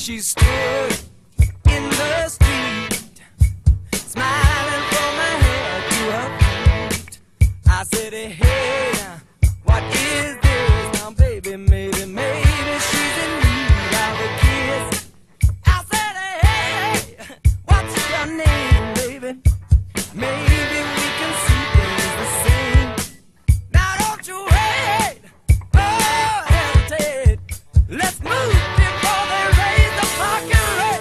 She stood in the street, smiling from her head to her feet. I said, hey, what is this? Now, baby, maybe she's in need of a kiss. I said, hey, what's your name, baby? Maybe we can see things the same. Now, don't you wait, oh, hesitate. Let's move before they raise the parking rate.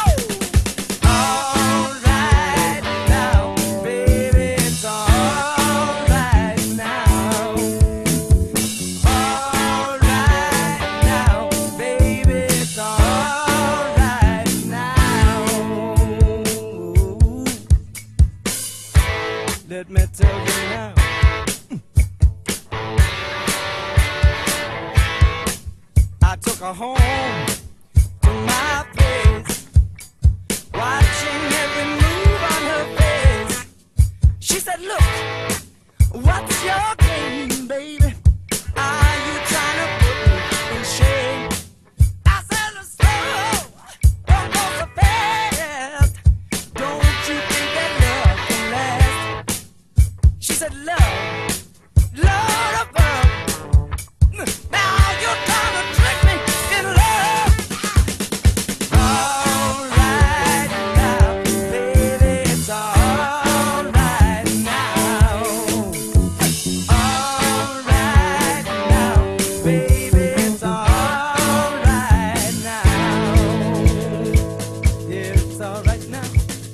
All right now, baby, it's all right now. All right now, baby, it's all right now. Let me tell you now. I took her home to my place, watching every move on her face. She said, look, what's your game, baby? Are you trying to put me in shame? I said, slow, don't go so fast. Don't you think that love can last? She said, love, love above. Now you're trying to trick me in love. All right now, baby, it's all right now. All right now, baby, it's all right now. Yeah, it's all right now.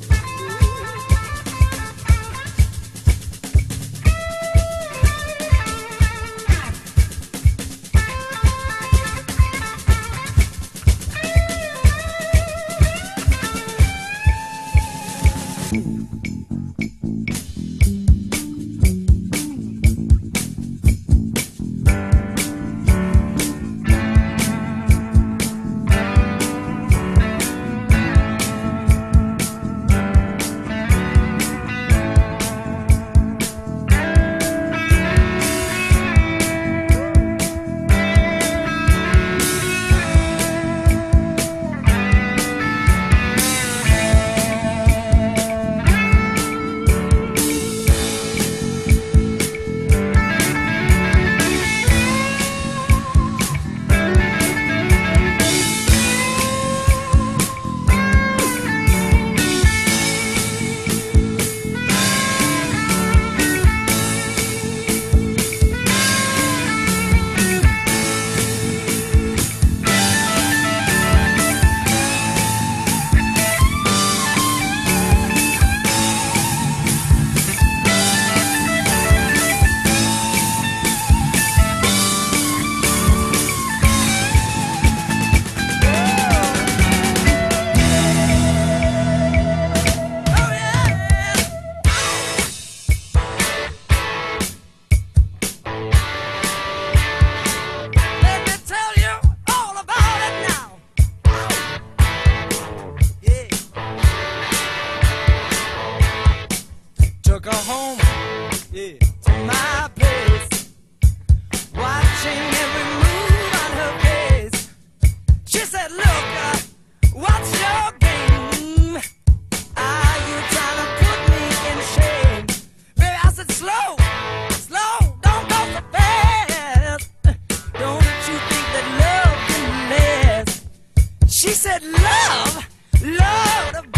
Let me tell you all about it now. Yeah. Took her home, yeah, to my place, watching every move on her face. She said, look, what's your game? Are you trying to put me in shame? Baby, I said, slow, slow, don't go so fast. Don't you think that love can last? She said, love, love.